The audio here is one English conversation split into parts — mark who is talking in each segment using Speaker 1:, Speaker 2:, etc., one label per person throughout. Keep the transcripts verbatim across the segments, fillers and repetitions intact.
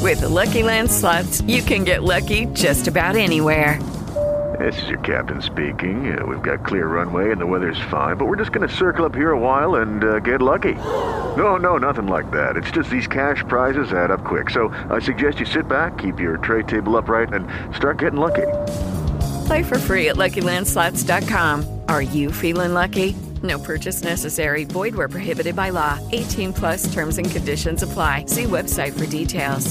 Speaker 1: With the Lucky Land Slots, you can get lucky just about anywhere.
Speaker 2: This is your captain speaking. Uh, we've got clear runway and the weather's fine, but we're just going to circle up here a while and uh, get lucky. No, no, nothing like that. It's just these cash prizes add up quick. So I suggest you sit back, keep your tray table upright, and start getting lucky.
Speaker 1: Play for free at Lucky Land Slots dot com. Are you feeling lucky? No purchase necessary. Void where prohibited by law. eighteen plus terms and conditions apply. See website for details.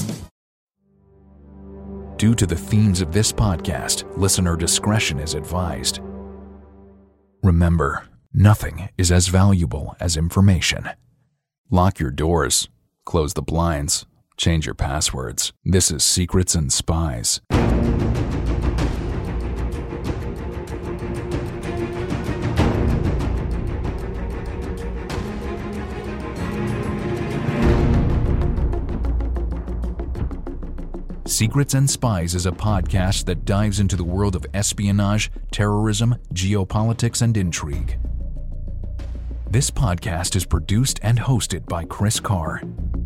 Speaker 3: Due to the themes of this podcast, listener discretion is advised. Remember, nothing is as valuable as information. Lock your doors, close the blinds, change your passwords. This is Secrets and Spies. Secrets and Spies is a podcast that dives into the world of espionage, terrorism, geopolitics, and intrigue. This podcast is produced and hosted by Chris Carr.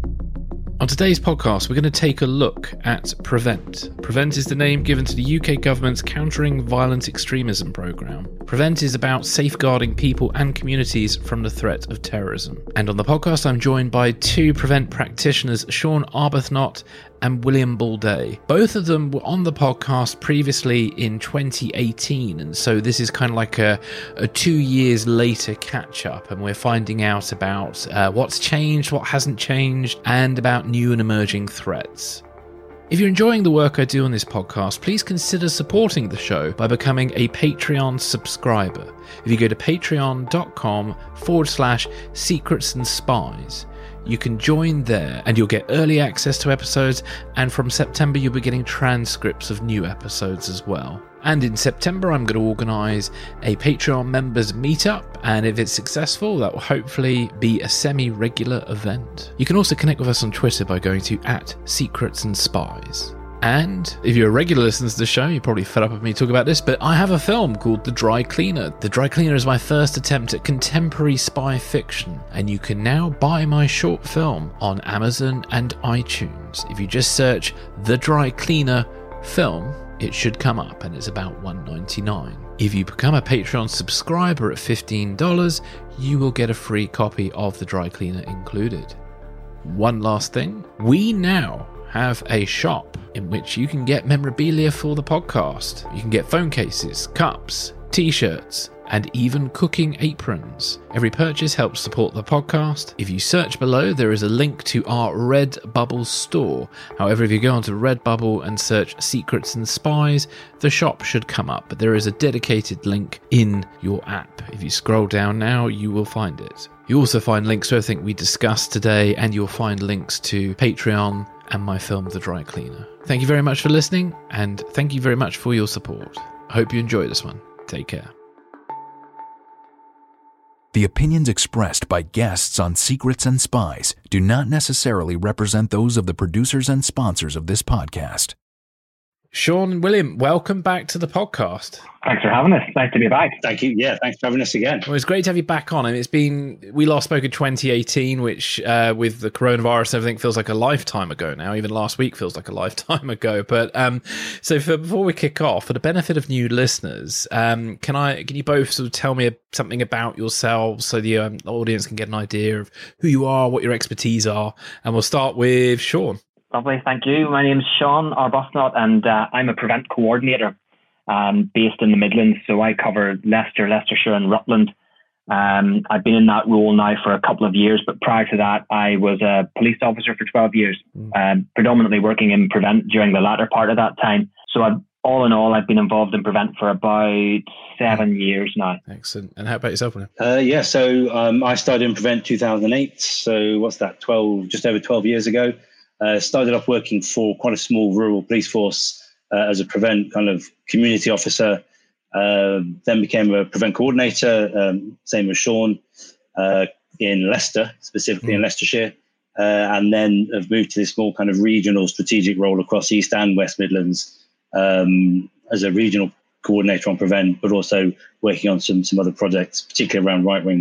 Speaker 4: On today's podcast, we're going to take a look at Prevent. Prevent is the name given to the U K government's Countering Violent Extremism programme. Prevent is about safeguarding people and communities from the threat of terrorism. And on the podcast, I'm joined by two Prevent practitioners, Sean Arbuthnot and William Balday. Both of them were on the podcast previously in twenty eighteen, and so this is kind of like a, a two years later catch-up, and we're finding out about uh, what's changed, what hasn't changed, and about new and emerging threats. If you're enjoying the work I do on this podcast, please consider supporting the show by becoming a Patreon subscriber. If you go to patreon.com forward slash secrets and spies, you can join there and you'll get early access to episodes, and from September you'll be getting transcripts of new episodes as well. And in September I'm going to organise a Patreon members meetup, and if it's successful that will hopefully be a semi-regular event. You can also connect with us on Twitter by going to at Secrets and Spies. And if you're a regular listener to the show, you're probably fed up with me talking about this, but I have a film called The Dry Cleaner. The Dry Cleaner is my first attempt at contemporary spy fiction, and you can now buy my short film on Amazon and iTunes. If you just search The Dry Cleaner film, it should come up, and it's about one dollar ninety-nine. If you become a Patreon subscriber at fifteen dollars, you will get a free copy of The Dry Cleaner included. One last thing, we now have a shop in which you can get memorabilia for the podcast. You can get phone cases, cups, t-shirts, and even cooking aprons. Every purchase helps support the podcast. If you search below, there is a link to our Redbubble store. However, if you go onto Redbubble and search Secrets and Spies, the shop should come up, but there is a dedicated link in your app. If you scroll down now, you will find it. You also find links to everything we discussed today, and you'll find links to Patreon and my film, The Dry Cleaner. Thank you very much for listening, and thank you very much for your support. I hope you enjoy this one. Take care.
Speaker 3: The opinions expressed by guests on Secrets and Spies do not necessarily represent those of the producers and sponsors of this podcast.
Speaker 4: Sean and William, welcome back to the podcast.
Speaker 5: Thanks for having us. Nice to be back.
Speaker 6: Thank you. Yeah, thanks for having us again.
Speaker 4: Well, it's great to have you back on. I mean, it's been, we last spoke in twenty eighteen, which uh, with the coronavirus and everything feels like a lifetime ago now. Even last week feels like a lifetime ago. But um, so for, before we kick off, for the benefit of new listeners, um, can I can you both sort of tell me something about yourselves so the um, audience can get an idea of who you are, what your expertise are? And we'll start with Sean.
Speaker 5: Lovely, thank you. My name's Sean Arbuthnot, and uh, I'm a Prevent coordinator um, based in the Midlands. So I cover Leicester, Leicestershire and Rutland. Um, I've been in that role now for a couple of years, but prior to that, I was a police officer for twelve years, um, predominantly working in Prevent during the latter part of that time. So I've, all in all, I've been involved in Prevent for about seven years now.
Speaker 4: Excellent. And how about yourself, William?
Speaker 6: Uh, yeah, so um, I started in Prevent two thousand eight. So what's that, twelve, just over twelve years ago. Uh, started off working for quite a small rural police force uh, as a Prevent kind of community officer, uh, then became a Prevent coordinator, um, same as Sean, uh, in Leicester, specifically mm. in Leicestershire, uh, and then have moved to this small kind of regional strategic role across East and West Midlands um, as a regional coordinator on Prevent, but also working on some some other projects, particularly around right-wing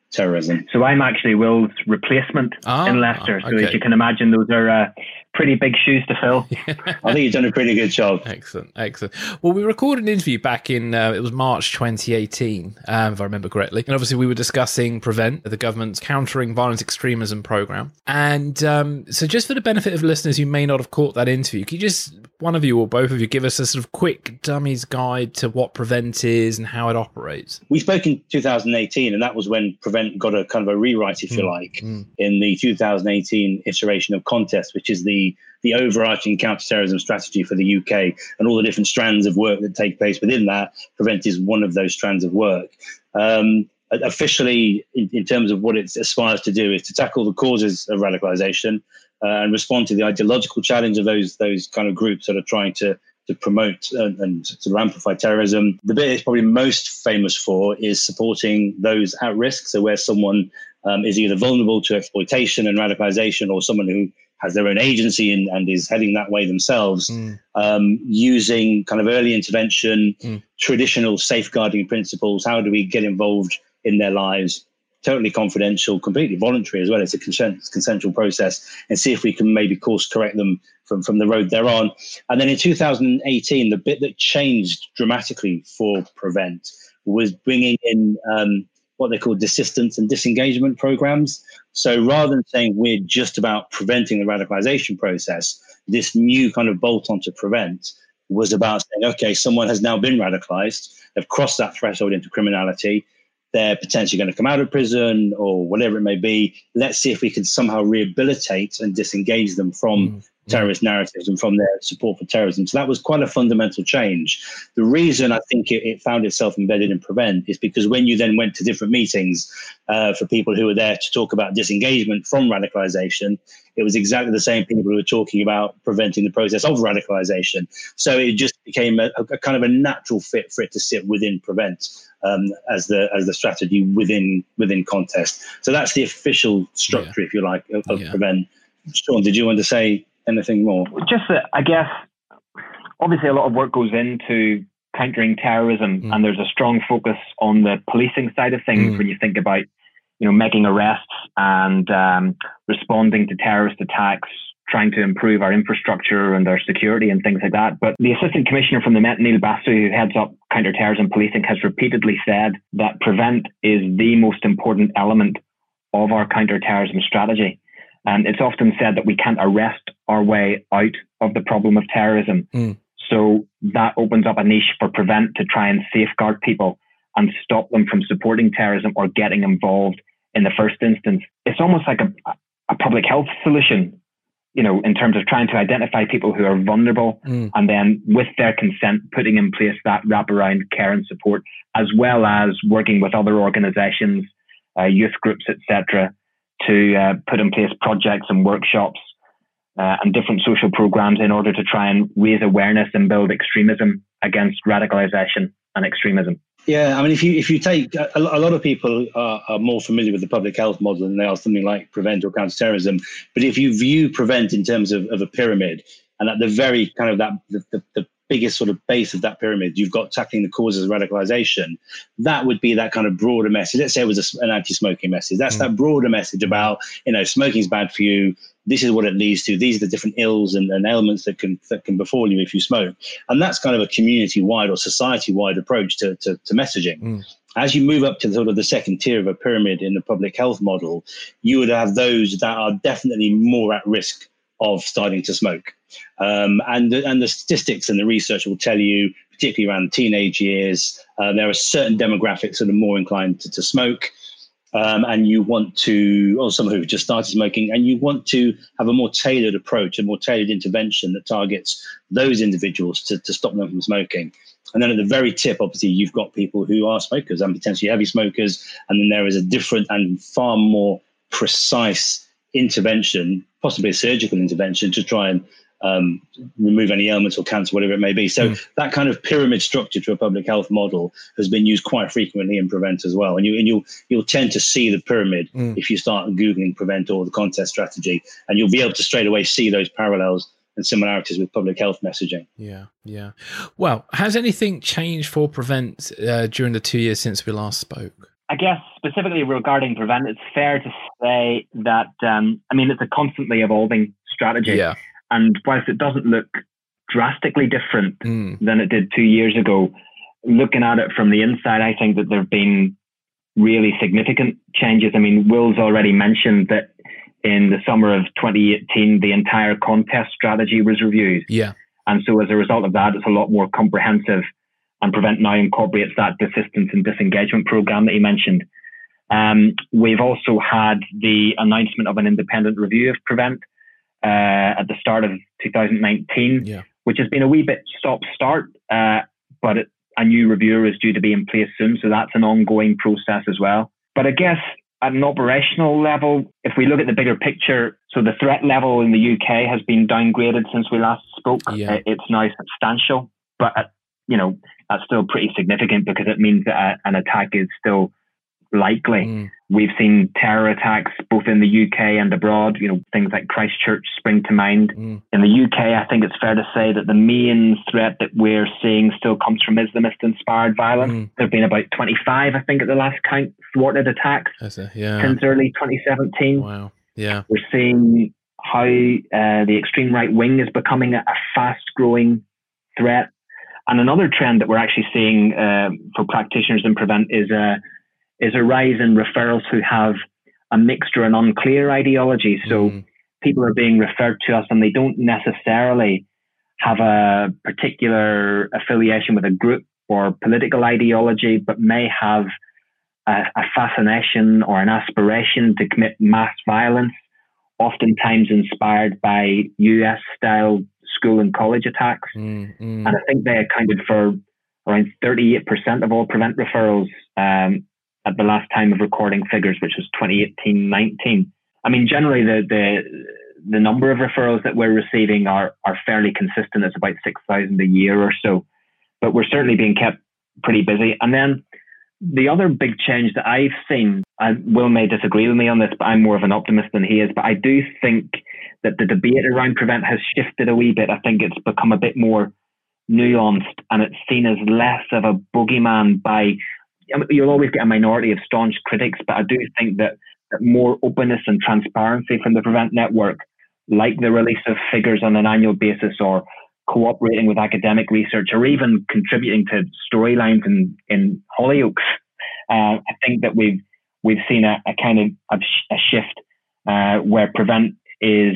Speaker 6: terrorism.
Speaker 5: So I'm actually Will's replacement
Speaker 4: ah,
Speaker 5: in Leicester. So
Speaker 4: okay.
Speaker 5: as you can imagine, those are uh, pretty big shoes to fill.
Speaker 6: I think you've done a pretty good job.
Speaker 4: Excellent, excellent. Well, we recorded an interview back in, uh, it was March twenty eighteen, um, if I remember correctly. And obviously we were discussing PREVENT, the government's countering violent extremism program. And um, so just for the benefit of listeners who may not have caught that interview, can you just, one of you or both of you, give us a sort of quick dummy's guide to what PREVENT is and how it operates?
Speaker 6: We spoke in two thousand eighteen, and that was when PREVENT got a kind of a rewrite, if mm. you like, mm. in the two thousand eighteen iteration of CONTEST, which is the the overarching counterterrorism strategy for the U K, and all the different strands of work that take place within that. PREVENT is one of those strands of work. Um, officially, in, in terms of what it aspires to do, is to tackle the causes of radicalisation uh, and respond to the ideological challenge of those those kind of groups that are trying to to promote and, and sort of amplify terrorism. The bit it's probably most famous for is supporting those at risk. So where someone um, is either vulnerable to exploitation and radicalisation, or someone who has their own agency and, and is heading that way themselves, mm. um, using kind of early intervention, mm. traditional safeguarding principles. How do we get involved in their lives? Totally confidential, completely voluntary as well. It's a consent, consensual process, and see if we can maybe course correct them from, from the road they're on. And then in two thousand eighteen, the bit that changed dramatically for PREVENT was bringing in um, what they call desistance and disengagement programs. So rather than saying we're just about preventing the radicalization process, this new kind of bolt onto PREVENT was about saying, okay, someone has now been radicalized, they've crossed that threshold into criminality, they're potentially going to come out of prison or whatever it may be. Let's see if we can somehow rehabilitate and disengage them from mm. terrorist narratives and from their support for terrorism. So that was quite a fundamental change. The reason I think it, it found itself embedded in PREVENT is because when you then went to different meetings uh, for people who were there to talk about disengagement from radicalization, it was exactly the same people who were talking about preventing the process of radicalization. So it just became a, a kind of a natural fit for it to sit within PREVENT um, as the as the strategy within within CONTEST. So that's the official structure, yeah. if you like, of, of yeah. PREVENT. Sean, did you want to say anything more?
Speaker 5: Just that, I guess, obviously a lot of work goes into countering terrorism, mm. and there's a strong focus on the policing side of things mm. when you think about, you know, making arrests and um, responding to terrorist attacks, trying to improve our infrastructure and our security and things like that. But the Assistant Commissioner from the Met, Neil Basu, who heads up counter-terrorism policing, has repeatedly said that PREVENT is the most important element of our counter-terrorism strategy. And it's often said that we can't arrest our way out of the problem of terrorism. Mm. So that opens up a niche for PREVENT to try and safeguard people and stop them from supporting terrorism or getting involved in the first instance. It's almost like a, a public health solution, you know, in terms of trying to identify people who are vulnerable mm. and then with their consent, putting in place that wraparound care and support, as well as working with other organizations, uh, youth groups, et cetera, to uh, put in place projects and workshops uh, and different social programs in order to try and raise awareness and build extremism against radicalization and extremism.
Speaker 6: Yeah, I mean, if you if you take a, a lot of people are, are more familiar with the public health model than they are something like PREVENT or counterterrorism. But if you view PREVENT in terms of, of a pyramid, and at the very kind of that the, the, the biggest sort of base of that pyramid, you've got tackling the causes of radicalization. That would be that kind of broader message. Let's say it was a, an anti-smoking message. That's mm. that broader message about, you know, smoking's bad for you. This is what it leads to. These are the different ills and, and ailments that can that can befall you if you smoke. And that's kind of a community-wide or society-wide approach to, to, to messaging. Mm. As you move up to the, sort of the second tier of a pyramid in the public health model, you would have those that are definitely more at risk of starting to smoke. Um, and, the, and the statistics and the research will tell you, particularly around teenage years, uh, there are certain demographics that are more inclined to, to smoke. Um, and you want to, or some who've just started smoking, and you want to have a more tailored approach, a more tailored intervention that targets those individuals to, to stop them from smoking. And then at the very tip, obviously, you've got people who are smokers and potentially heavy smokers. And then there is a different and far more precise intervention, possibly a surgical intervention, to try and um, remove any ailments or cancer, whatever it may be. So mm. that kind of pyramid structure to a public health model has been used quite frequently in PREVENT as well. And, you, and you'll, you'll tend to see the pyramid mm. if you start Googling PREVENT or the CONTEST strategy, and you'll be able to straight away see those parallels and similarities with public health messaging.
Speaker 4: Yeah, yeah. Well, has anything changed for PREVENT uh, during the two years since we last spoke?
Speaker 5: I guess specifically regarding Prevent, it's fair to say that, um, I mean, it's a constantly evolving strategy.
Speaker 4: Yeah.
Speaker 5: And whilst it doesn't look drastically different
Speaker 4: mm.
Speaker 5: than it did two years ago, looking at it from the inside, I think that there have been really significant changes. I mean, Will's already mentioned that in the summer of twenty eighteen, the entire contest strategy was reviewed.
Speaker 4: Yeah.
Speaker 5: And so as a result of that, it's a lot more comprehensive, and Prevent now incorporates that persistence and disengagement program that he mentioned. Um, we've also had the announcement of an independent review of Prevent uh, at the start of two thousand nineteen,
Speaker 4: yeah.
Speaker 5: which has been a wee bit stop-start, uh, but it, a new reviewer is due to be in place soon, so that's an ongoing process as well. But I guess at an operational level, if we look at the bigger picture, so the threat level in the U K has been downgraded since we last spoke.
Speaker 4: Yeah.
Speaker 5: It's now substantial, but, uh, you know, that's still pretty significant because it means that a, an attack is still likely.
Speaker 4: Mm.
Speaker 5: We've seen terror attacks both in the U K and abroad. You know, things like Christchurch spring to mind.
Speaker 4: Mm.
Speaker 5: In the U K, I think it's fair to say that the main threat that we're seeing still comes from Islamist-inspired violence.
Speaker 4: Mm.
Speaker 5: There have been about twenty-five, I think, at the last count, thwarted attacks
Speaker 4: That's a, yeah.
Speaker 5: since early twenty seventeen.
Speaker 4: Wow. Yeah.
Speaker 5: We're seeing how uh, the extreme right wing is becoming a, a fast-growing threat. And another trend that we're actually seeing uh, for practitioners in Prevent is a is a rise in referrals who have a mixed or an unclear ideology. So
Speaker 4: mm.
Speaker 5: people are being referred to us and they don't necessarily have a particular affiliation with a group or political ideology, but may have a, a fascination or an aspiration to commit mass violence, oftentimes inspired by U S-style school and college attacks.
Speaker 4: Mm, mm.
Speaker 5: And I think they accounted for around thirty-eight percent of all Prevent referrals um, at the last time of recording figures, which was twenty eighteen nineteen. I mean, generally the the the number of referrals that we're receiving are are fairly consistent. It's about six thousand a year or so, but we're certainly being kept pretty busy. And then the other big change that I've seen, and Will may disagree with me on this, but I'm more of an optimist than he is, but I do think that the debate around Prevent has shifted a wee bit. I think it's become a bit more nuanced and it's seen as less of a boogeyman by, I mean, you'll always get a minority of staunch critics, but I do think that, that more openness and transparency from the Prevent network, like the release of figures on an annual basis or cooperating with academic research or even contributing to storylines in, in Hollyoaks, uh, I think that we've we've seen a, a kind of a, a shift uh, where Prevent is,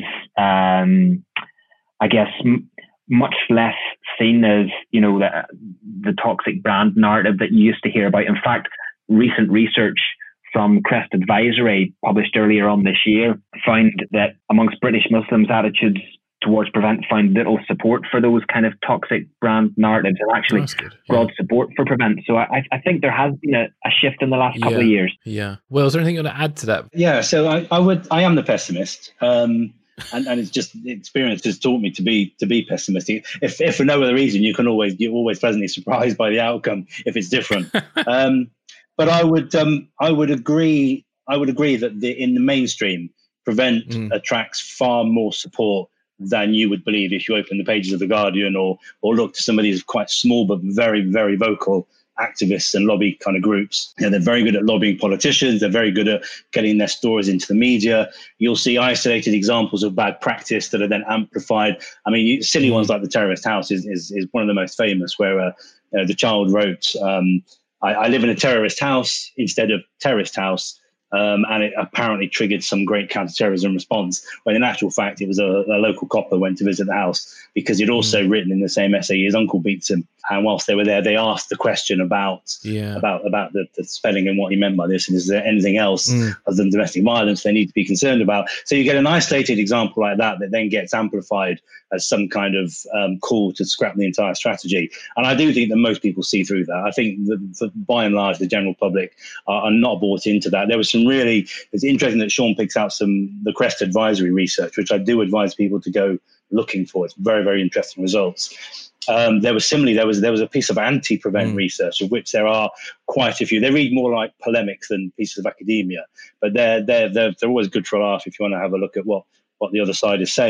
Speaker 5: um, I guess, m- much less seen as, you know, the, the toxic brand narrative that you used to hear about. In fact, recent research from Crest Advisory, published earlier on this year, found that amongst British Muslims, attitudes towards Prevent found little support for those kind of toxic brand narratives and actually
Speaker 4: yeah.
Speaker 5: broad support for Prevent. So I, I think there has been a, a shift in the last couple
Speaker 4: yeah.
Speaker 5: of years.
Speaker 4: Yeah. Well, is there anything you want to add to that?
Speaker 6: Yeah, so I, I would, I am the pessimist. Um, and, and it's just experience has taught me to be to be pessimistic. If, if for no other reason, you can always you're always pleasantly surprised by the outcome if it's different. um, but I would um, I would agree I would agree that the, in the mainstream, Prevent mm. attracts far more support than you would believe if you open the pages of The Guardian or or look to some of these quite small but very very vocal activists and lobby kind of groups. You know, they're very good at lobbying politicians. They're very good at getting their stories into the media. You'll see isolated examples of bad practice that are then amplified. I mean, silly ones like the Terrorist House is is, is one of the most famous, where uh, you know, the child wrote, um, I, I live in a terrorist house instead of terrorist house. Um, and it apparently triggered some great counterterrorism response, when in actual fact it was a, a local copper went to visit the house because he'd also mm. written in the same essay his uncle beats him. And whilst they were there, they asked the question about
Speaker 4: yeah.
Speaker 6: about about the, the spelling and what he meant by this, and is there anything else mm. other than domestic violence they need to be concerned about? So you get an isolated example like that that then gets amplified as some kind of um, call to scrap the entire strategy. And I do think that most people see through that. I think that, that by and large the general public are, are not bought into that. There was some really, it's interesting that Sean picks out some the Crest Advisory research, which I do advise people to go looking for. It's very, very interesting results. Um, there was similarly, there was there was a piece of anti-Prevent mm. research, of which there are quite a few. They read more like polemics than pieces of academia, but they're they're they're, they're always good for a laugh if you want to have a look at what what the other side is saying.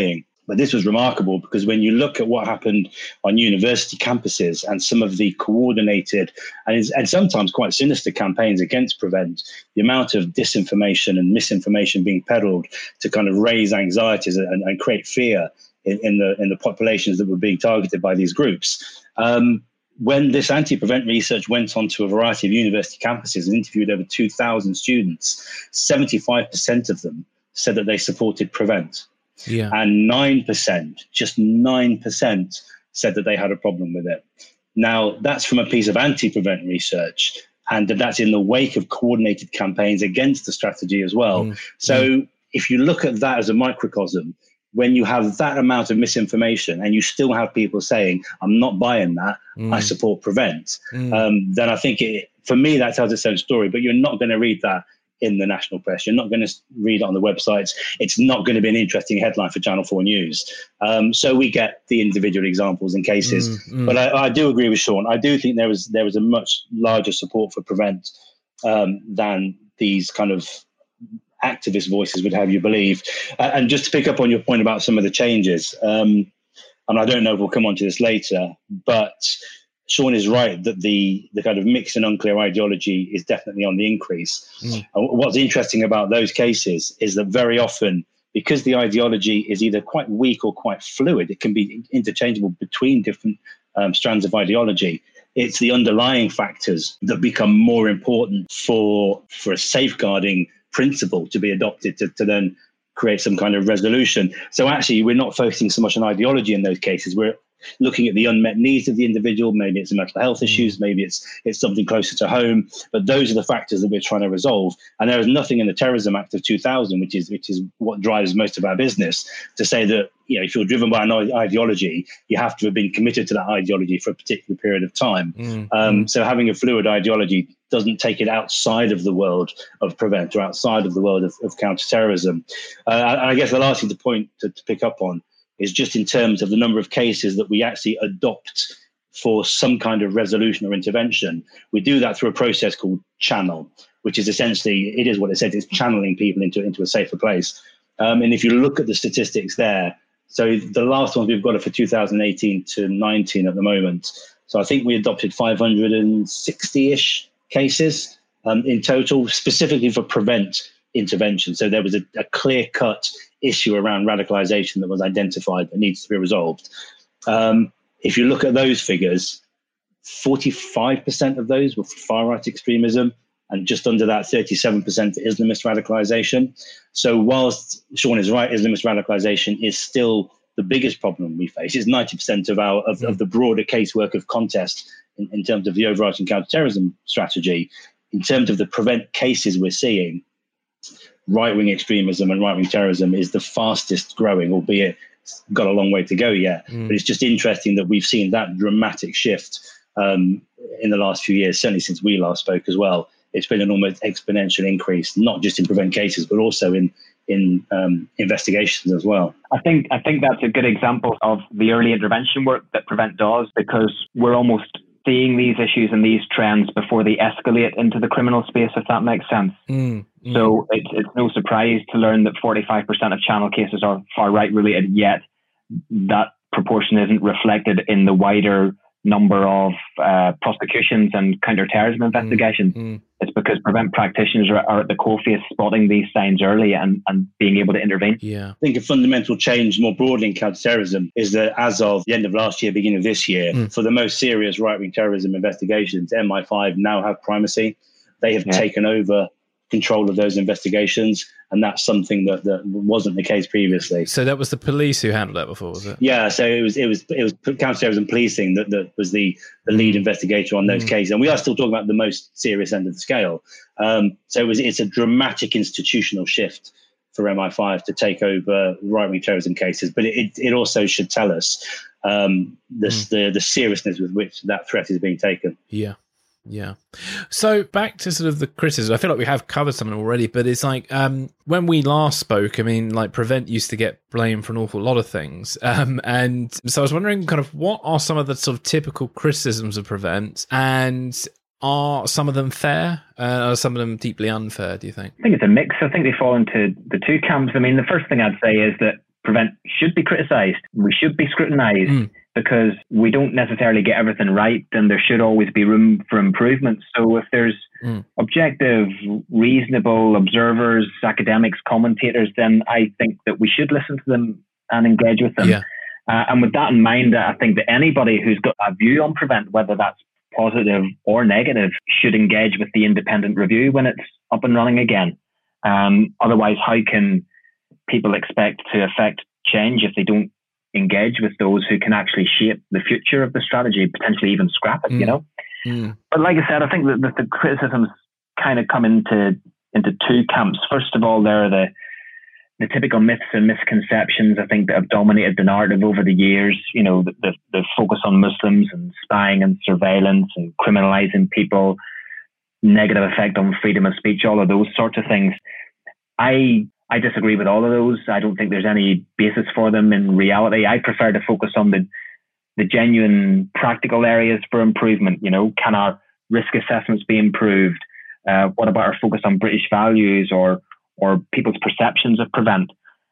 Speaker 6: But this was remarkable because when you look at what happened on university campuses and some of the coordinated and, and sometimes quite sinister campaigns against Prevent, the amount of disinformation and misinformation being peddled to kind of raise anxieties and, and create fear in, in the in the populations that were being targeted by these groups. Um, when this anti-Prevent research went onto a variety of university campuses and interviewed over two thousand students, seventy-five percent of them said that they supported Prevent.
Speaker 4: Yeah.
Speaker 6: And nine percent, just nine percent said that they had a problem with it. Now, that's from a piece of anti-Prevent research, and that's in the wake of coordinated campaigns against the strategy as well. Mm. So mm. if you look at that as a microcosm, when you have that amount of misinformation and you still have people saying, I'm not buying that, mm. I support Prevent, mm. um, then I think, it, for me, that tells its own story. But you're not going to read that in the national press. You're not going to read it on the websites. It's not going to be an interesting headline for Channel four News. Um, so we get the individual examples and cases. Mm, mm. But I, I do agree with Sean. I do think there was there was a much larger support for Prevent um, than these kind of activist voices would have you believe. Uh, and just to pick up on your point about some of the changes, um, and I don't know if we'll come on to this later, but Sean is right that the, the kind of mixed and unclear ideology is definitely on the increase. Mm. And what's interesting about those cases is that very often, because the ideology is either quite weak or quite fluid, it can be interchangeable between different um, strands of ideology. It's the underlying factors that become more important for, for a safeguarding principle to be adopted to, to then create some kind of resolution. So actually, we're not focusing so much on ideology in those cases. We're looking at the unmet needs of the individual. Maybe it's mental health issues, maybe it's it's something closer to home. But those are the factors that we're trying to resolve. And there is nothing in the Terrorism Act of two thousand, which is which is what drives most of our business, to say that, you know, if you're driven by an ideology, you have to have been committed to that ideology for a particular period of time. Mm. Um, so having a fluid ideology doesn't take it outside of the world of Prevent or outside of the world of, of counterterrorism. Uh, and I guess the last thing to point to, to pick up on is just in terms of the number of cases that we actually adopt for some kind of resolution or intervention. We do that through a process called Channel, which is essentially, it is what it says, it's channeling people into, into a safer place. Um, and if you look at the statistics there, so the last ones we've got are for two thousand eighteen to nineteen at the moment. So I think we adopted five hundred sixty-ish cases um, in total, specifically for Prevent intervention. So there was a, a clear-cut issue around radicalization that was identified that needs to be resolved. Um, if you look at those figures, forty-five percent of those were for far-right extremism, and just under that, thirty-seven percent for Islamist radicalization. So whilst Sean is right, Islamist radicalization is still the biggest problem we face. It's ninety percent of our of, of the broader casework of contest in, in terms of the overarching counterterrorism strategy. In terms of the Prevent cases we're seeing, right-wing extremism and right-wing terrorism is the fastest growing, albeit it's got a long way to go yet. Mm. But it's just interesting that we've seen that dramatic shift um, in the last few years, certainly since we last spoke as well. It's been an almost exponential increase, not just in Prevent cases, but also in in um, investigations as well.
Speaker 5: I think I think that's a good example of the early intervention work that Prevent does, because we're almost seeing these issues and these trends before they escalate into the criminal space, if that makes sense. Mm, mm. So it's, it's no surprise to learn that forty-five percent of channel cases are far-right related, yet that proportion isn't reflected in the wider number of uh, prosecutions and counter-terrorism investigations. Mm, mm. It's because Prevent practitioners are, are at the coalface spotting these signs early and, and being able to intervene.
Speaker 4: Yeah,
Speaker 6: I think a fundamental change more broadly in counter-terrorism is that as of the end of last year, beginning of this year, mm. for the most serious right-wing terrorism investigations, M I five now have primacy. They have yeah. taken over control of those investigations, and that's something that, that wasn't the case previously.
Speaker 4: So that was the police who handled that before, was it?
Speaker 6: Yeah, so it was it was it was counterterrorism policing that, that was the, the lead investigator on those mm. cases, and we are still talking about the most serious end of the scale. Um, so it was it's a dramatic institutional shift for M I five to take over right-wing terrorism cases, but it it also should tell us um, the, mm. the the seriousness with which that threat is being taken.
Speaker 4: Yeah. Yeah. So back to sort of the criticism, I feel like we have covered something already, but it's like um, when we last spoke, I mean, like Prevent used to get blamed for an awful lot of things. Um, and so I was wondering kind of what are some of the sort of typical criticisms of Prevent, and are some of them fair? Uh, are some of them deeply unfair, do you think?
Speaker 5: I think it's a mix. I think they fall into the two camps. I mean, the first thing I'd say is that Prevent should be criticised. We should be scrutinised mm. because we don't necessarily get everything right, and there should always be room for improvement. So if there's mm. objective, reasonable observers, academics, commentators, then I think that we should listen to them and engage with them.
Speaker 4: Yeah.
Speaker 5: Uh, and with that in mind, I think that anybody who's got a view on Prevent, whether that's positive or negative, should engage with the independent review when it's up and running again. Um, otherwise, how can people expect to affect change if they don't engage with those who can actually shape the future of the strategy, potentially even scrap it, mm. you know? Mm. But like I said, I think that the, the criticisms kind of come into into two camps. First of all, there are the the typical myths and misconceptions, I think, that have dominated the narrative over the years. You know, the, the, the focus on Muslims and spying and surveillance and criminalizing people, negative effect on freedom of speech, all of those sorts of things. I I disagree with all of those. I don't think there's any basis for them in reality. I prefer to focus on the the genuine practical areas for improvement. You know, can our risk assessments be improved? Uh, what about our focus on British values or or people's perceptions of Prevent?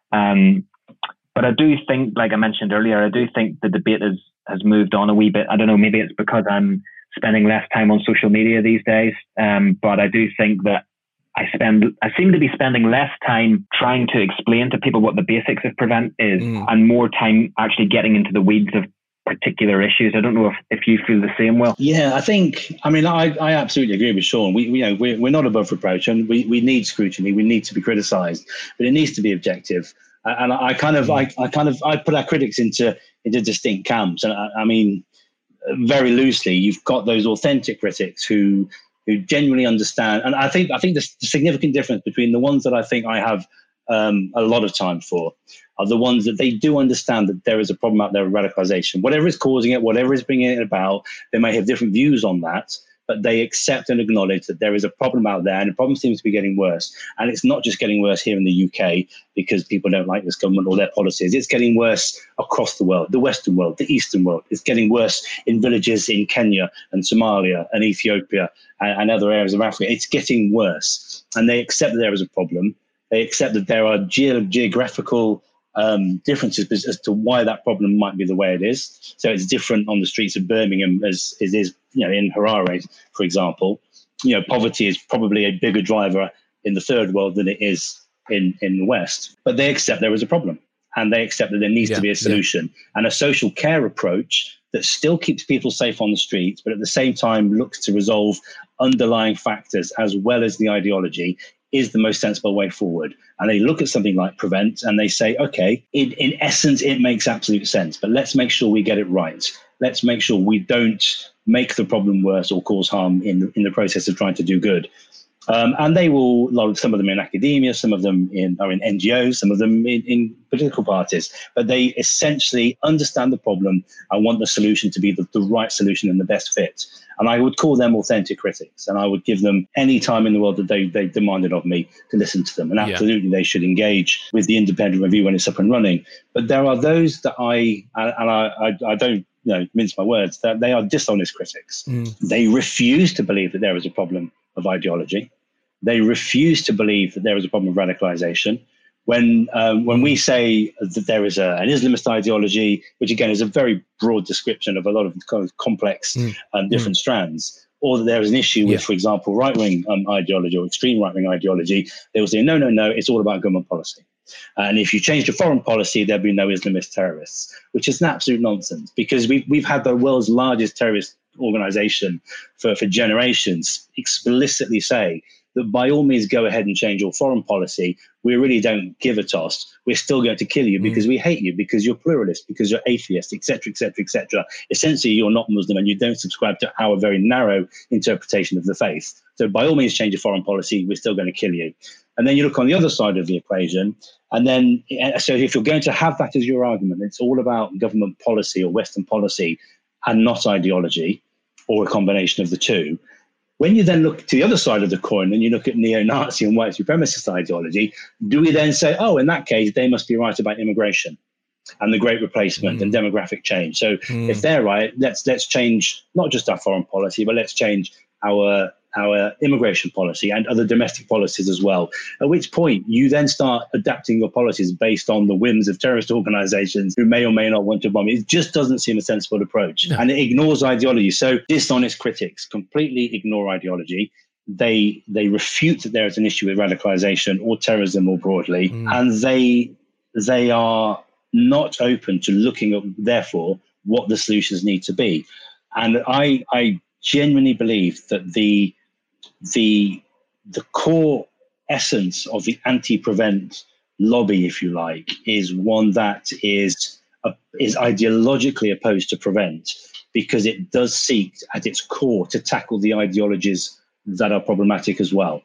Speaker 5: Um, but I do think, like I mentioned earlier, I do think the debate is, has moved on a wee bit. I don't know, maybe it's because I'm spending less time on social media these days, um, but I do think that I spend, I seem to be spending less time trying to explain to people what the basics of Prevent is mm. and more time actually getting into the weeds of particular issues. I don't know if, if you feel the same, Will.
Speaker 6: Yeah, I think, I mean, I, I absolutely agree with Sean. We, we you know, we're, we're not above reproach, and we, we need scrutiny. We need to be criticised, but it needs to be objective. And I, I kind of, I, I kind of, I put our critics into, into distinct camps. And I, I mean, very loosely, you've got those authentic critics who, who genuinely understand. And I think, I think the significant difference between the ones that I think I have um, a lot of time for are the ones that they do understand that there is a problem out there with radicalization. Whatever is causing it, whatever is bringing it about, they may have different views on that, but they accept and acknowledge that there is a problem out there, and the problem seems to be getting worse. And it's not just getting worse here in the U K because people don't like this government or their policies. It's getting worse across the world, the Western world, the Eastern world. It's getting worse in villages in Kenya and Somalia and Ethiopia and, and other areas of Africa. It's getting worse. And they accept that there is a problem. They accept that there are ge- geographical um, differences as to why that problem might be the way it is. So it's different on the streets of Birmingham as it is, you know, in Harare, for example. You know, poverty is probably a bigger driver in the third world than it is in, in the West. But they accept there is a problem, and they accept that there needs yeah, to be a solution. Yeah. And a social care approach that still keeps people safe on the streets, but at the same time looks to resolve underlying factors as well as the ideology, is the most sensible way forward. And they look at something like Prevent and they say, okay, in, in essence, it makes absolute sense, but let's make sure we get it right. Let's make sure we don't make the problem worse or cause harm in, in the process of trying to do good. Um, and they will, some of them in academia, some of them in, are in N G Os, some of them in, in political parties, but they essentially understand the problem and want the solution to be the, the right solution and the best fit. And I would call them authentic critics, and I would give them any time in the world that they, they demanded of me to listen to them. And absolutely, yeah. they should engage with the independent review when it's up and running. But there are those that I, and I, I, I don't, you know, mince my words, that they are dishonest critics. Mm. They refuse to believe that there is a problem of ideology. They refuse to believe that there is a problem of radicalization. When um, when we say that there is a, an Islamist ideology, which again is a very broad description of a lot of kind of complex mm. um, different mm. strands, or that there is an issue with, yeah. for example, right-wing um, ideology or extreme right-wing ideology, they will say, no, no, no, it's all about government policy. And if you change your foreign policy, there'll be no Islamist terrorists, which is an absolute nonsense, because we've, we've had the world's largest terrorist organization for, for generations explicitly say that by all means go ahead and change your foreign policy. We really don't give a toss. We're still going to kill you because mm. we hate you, because you're pluralist, because you're atheist, et cetera, et cetera, et cetera. Essentially, you're not Muslim and you don't subscribe to our very narrow interpretation of the faith. So by all means, change your foreign policy. We're still going to kill you. And then you look on the other side of the equation. And then, so if you're going to have that as your argument, it's all about government policy or Western policy and not ideology, or a combination of the two. When you then look to the other side of the coin and you look at neo-Nazi and white supremacist ideology, do we then say, oh, in that case, they must be right about immigration and the Great Replacement mm. and demographic change? So mm. if they're right, let's let's change not just our foreign policy, but let's change our our immigration policy and other domestic policies as well, at which point you then start adapting your policies based on the whims of terrorist organizations who may or may not want to bomb. It just doesn't seem a sensible approach. No. And it ignores ideology. So dishonest critics completely ignore ideology. They they refute that there is an issue with radicalization or terrorism more broadly, mm. and they they are not open to looking at, therefore, what the solutions need to be. And I I genuinely believe that the the the core essence of the anti-prevent lobby, if you like, is one that is uh, is ideologically opposed to prevent, because it does seek at its core to tackle the ideologies that are problematic as well.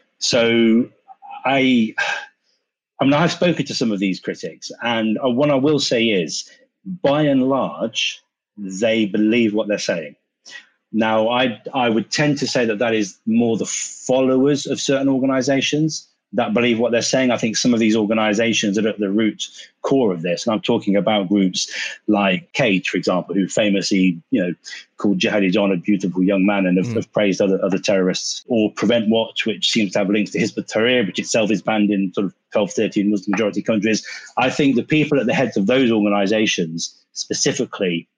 Speaker 6: So I, I mean, I've spoken to some of these critics, and what I will say is, by and large, they believe what they're saying. Now, I I would tend to say that that is more the followers of certain organizations that believe what they're saying. I think some of these organizations are at the root core of this. And I'm talking about groups like Cage, for example, who famously, you know, called Jihadi John a beautiful young man and have, mm. have praised other, other terrorists, or Prevent Watch, which seems to have links to Hizb ut-Tahrir, which itself is banned in sort of twelve, thirteen Muslim majority countries. I think the people at the heads of those organizations specifically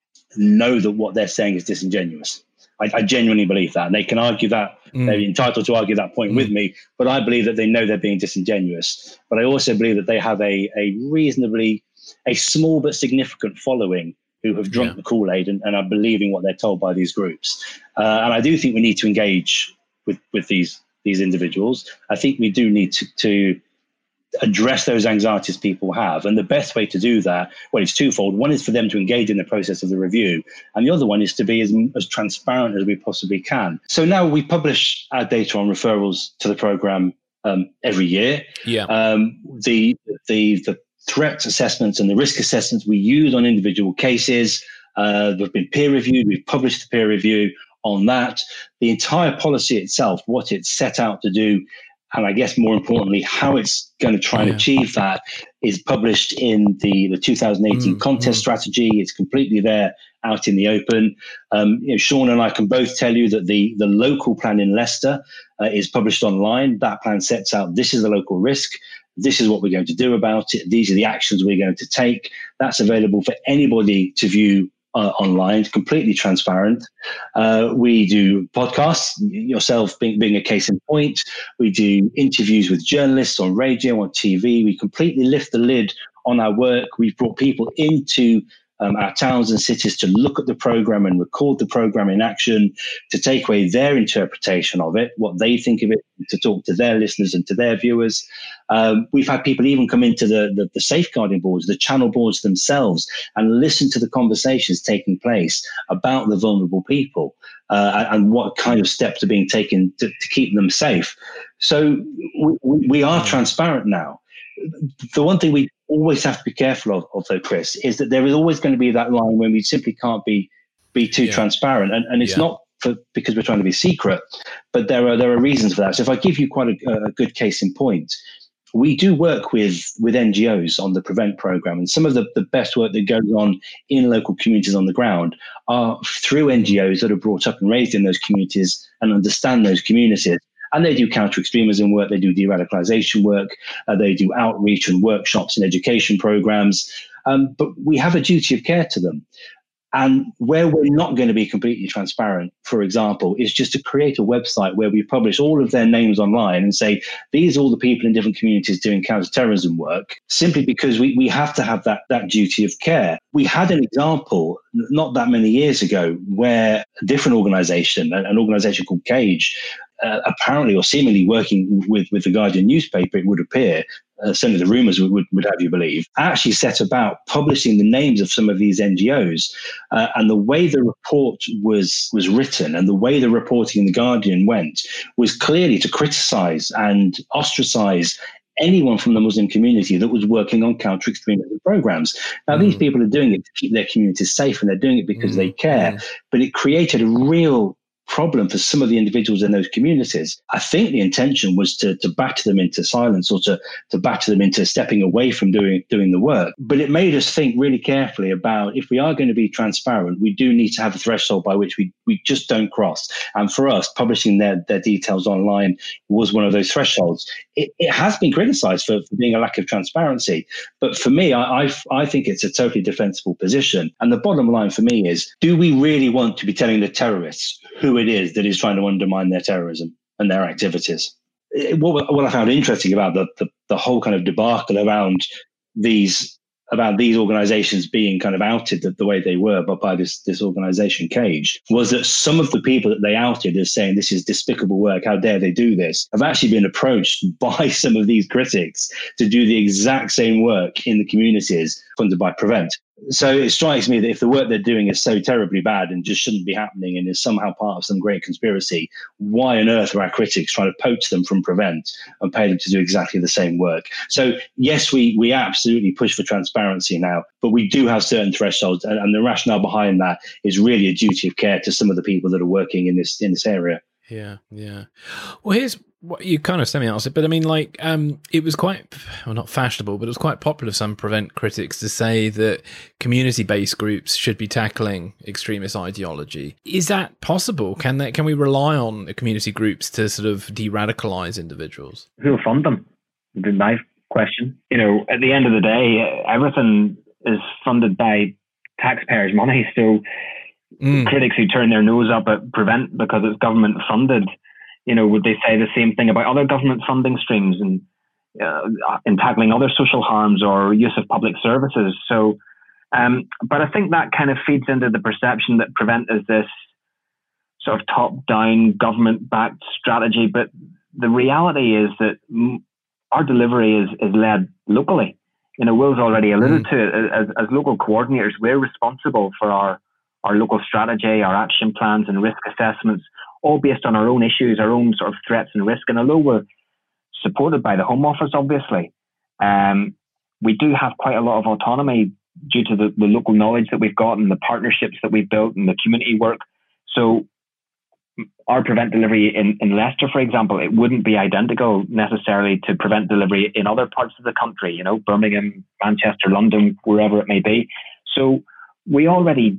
Speaker 6: know that what they're saying is disingenuous. I, I genuinely believe that. And they can argue that, mm. they're entitled to argue that point mm. with me, but I believe that they know they're being disingenuous. But I also believe that they have a, a reasonably, a small but significant following who have drunk yeah. the Kool-Aid and, and are believing what they're told by these groups. Uh, and I do think we need to engage with, with these, these individuals. I think we do need to, to address those anxieties people have. And the best way to do that, well, it's twofold. One is for them to engage in the process of the review. And the other one is to be as, as transparent as we possibly can. So now we publish our data on referrals to the program um, every year. Yeah. Um, the, the, the threat assessments and the risk assessments we use on individual cases, uh, they've been peer reviewed. We've published the peer review on that. The entire policy itself, what it's set out to do, and I guess more importantly, how it's going to try and yeah. achieve that, is published in the, the two thousand eighteen mm, contest mm. strategy. It's completely there out in the open. Um, you know, Sean and I can both tell you that the, the local plan in Leicester uh, is published online. That plan sets out, this is the local risk. This is what we're going to do about it. These are the actions we're going to take. That's available for anybody to view Uh, online, completely transparent. Uh, we do podcasts, yourself being, being a case in point. We do interviews with journalists on radio, on T V. We completely lift the lid on our work. We've brought people into um, our towns and cities to look at the program and record the program in action, to take away their interpretation of it, what they think of it, to talk to their listeners and to their viewers. Um, we've had people even come into the, the, the safeguarding boards, the channel boards themselves, and listen to the conversations taking place about the vulnerable people uh, and what kind of steps are being taken to, to keep them safe. So we, we are transparent now. The one thing we always have to be careful of, of though, Chris, is that there is always going to be that line when we simply can't be be too yeah. transparent. And, and it's yeah. not for, because we're trying to be secret, but there are there are reasons for that. So if I give you quite a, a good case in point, we do work with, with N G Os on the Prevent program. And some of the, the best work that goes on in local communities on the ground are through N G Os that are brought up and raised in those communities and understand those communities. And they do counter-extremism work, they do de-radicalization work, uh, they do outreach and workshops and education programs. Um, but we have a duty of care to them. And where we're not going to be completely transparent, for example, is just to create a website where we publish all of their names online and say, these are all the people in different communities doing counterterrorism work, simply because we, we have to have that, that duty of care. We had an example not that many years ago where a different organization, an organization called Cage, uh, apparently or seemingly working with, with the Guardian newspaper, it would appear, Uh, certainly the rumours would, would, would have you believe, actually set about publishing the names of some of these N G Os. Uh, and the way the report was was written and the way the reporting in The Guardian went was clearly to criticise and ostracise anyone from the Muslim community that was working on counter-extremism programs. Now, mm. these people are doing it to keep their communities safe, and they're doing it because mm. they care. Mm. But it created a real problem for some of the individuals in those communities. I think the intention was to to batter them into silence or to to batter them into stepping away from doing doing the work. But it made us think really carefully about, if we are going to be transparent, we do need to have a threshold by which we we just don't cross. And for us, publishing their their details online was one of those thresholds. It, it has been criticised for, for being a lack of transparency, but for me, I, I I think it's a totally defensible position. And the bottom line for me is, do we really want to be telling the terrorists who it is that is trying to undermine their terrorism and their activities? What, what I found interesting about the, the the whole kind of debacle around these about these organizations being kind of outed the, the way they were, but by this this organization Cage, was that some of the people that they outed as saying this is despicable work, how dare they do this, have actually been approached by some of these critics to do the exact same work in the communities funded by Prevent. So it strikes me that if the work they're doing is so terribly bad and just shouldn't be happening and is somehow part of some great conspiracy, why on earth are our critics trying to poach them from Prevent and pay them to do exactly the same work? So yes, we we absolutely push for transparency now, but we do have certain thresholds, and, and the rationale behind that is really a duty of care to some of the people that are working in this in this area.
Speaker 4: Yeah, yeah. Well, here's what you kind of semi-answered, but I mean, like, um, it was quite, well, not fashionable, but it was quite popular for some Prevent critics to say that community-based groups should be tackling extremist ideology. Is that possible? Can that, can we rely on community groups to sort of de-radicalize individuals?
Speaker 5: Who will fund them? Would be my question. You know, at the end of the day, everything is funded by taxpayers' money, so Mm. critics who turn their nose up at Prevent because it's government funded, you know, would they say the same thing about other government funding streams and uh, in tackling other social harms or use of public services? So, um, but I think that kind of feeds into the perception that Prevent is this sort of top-down government-backed strategy. But the reality is that our delivery is is led locally. You know, Will's already alluded mm. to it. As, as local coordinators, we're responsible for our our local strategy, our action plans and risk assessments, all based on our own issues, our own sort of threats and risk. And although we're supported by the Home Office, obviously, um, we do have quite a lot of autonomy due to the, the local knowledge that we've got and the partnerships that we've built and the community work. So our Prevent delivery in, in Leicester, for example, it wouldn't be identical necessarily to Prevent delivery in other parts of the country, you know, Birmingham, Manchester, London, wherever it may be. So we already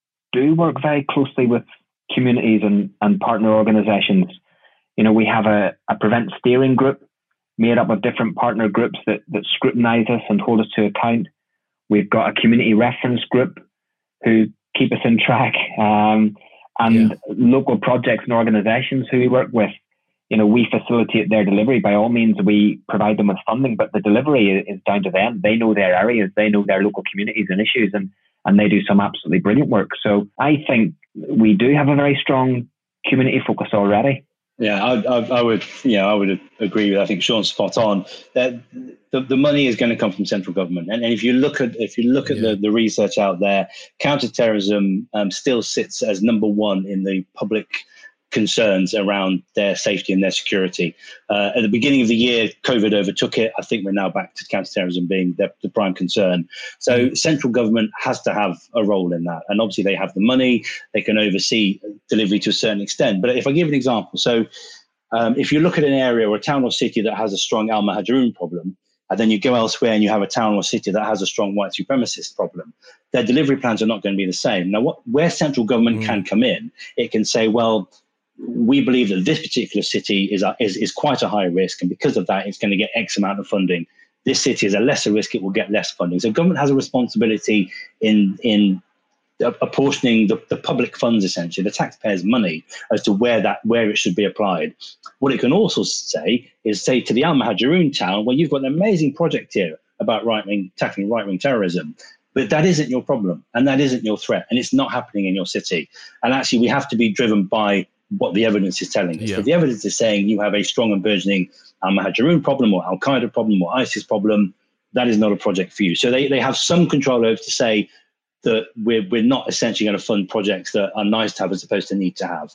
Speaker 5: do work very closely with communities and, and partner organisations. You know, we have a, a Prevent steering group made up of different partner groups that, that scrutinise us and hold us to account. We've got a community reference group who keep us in track, um, and yeah. local projects and organisations who we work with. You know, we facilitate their delivery. By all means, we provide them with funding, but the delivery is down to them. They know their areas, they know their local communities and issues, and and they do some absolutely brilliant work. So I think we do have a very strong community focus already.
Speaker 6: Yeah, I, I, I would. Yeah, I would agree with. I think Sean's spot on. That the, the money is going to come from central government, and, and if you look at if you look at yeah. the, the research out there, counterterrorism um, still sits as number one in the public concerns around their safety and their security. Uh, at the beginning of the year, COVID overtook it. I think we're now back to counterterrorism being the, the prime concern. So mm. central government has to have a role in that. And obviously they have the money, they can oversee delivery to a certain extent. But if I give an example, so um, if you look at an area or a town or city that has a strong al-Muhajirun problem, and then you go elsewhere and you have a town or city that has a strong white supremacist problem, their delivery plans are not going to be the same. Now, what, where central government mm. can come in, it can say, well, we believe that this particular city is, a, is is quite a high risk, and because of that, it's going to get X amount of funding. This city is a lesser risk; it will get less funding. So, government has a responsibility in in apportioning the, the public funds, essentially the taxpayers' money, as to where that where it should be applied. What it can also say is say to the al-Muhajirun town, well, you've got an amazing project here about right wing tackling right wing terrorism. But that isn't your problem, and that isn't your threat, and it's not happening in your city. And actually, we have to be driven by what the evidence is telling us. Yeah. If the evidence is saying you have a strong and burgeoning al-Muhajirun problem or al-Qaeda problem or ISIS problem, that is not a project for you. So they, they have some control over to say that we're, we're not essentially going to fund projects that are nice to have as opposed to need to have.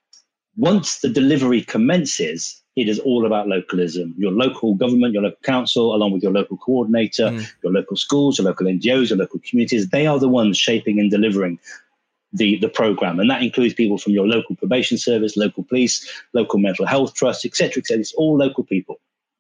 Speaker 6: Once the delivery commences, it is all about localism. Your local government, your local council, along with your local coordinator, mm. your local schools, your local N G Os, your local communities, they are the ones shaping and delivering the, the program. And that includes people from your local probation service, local police, local mental health trust, et cetera, et cetera. It's all local people.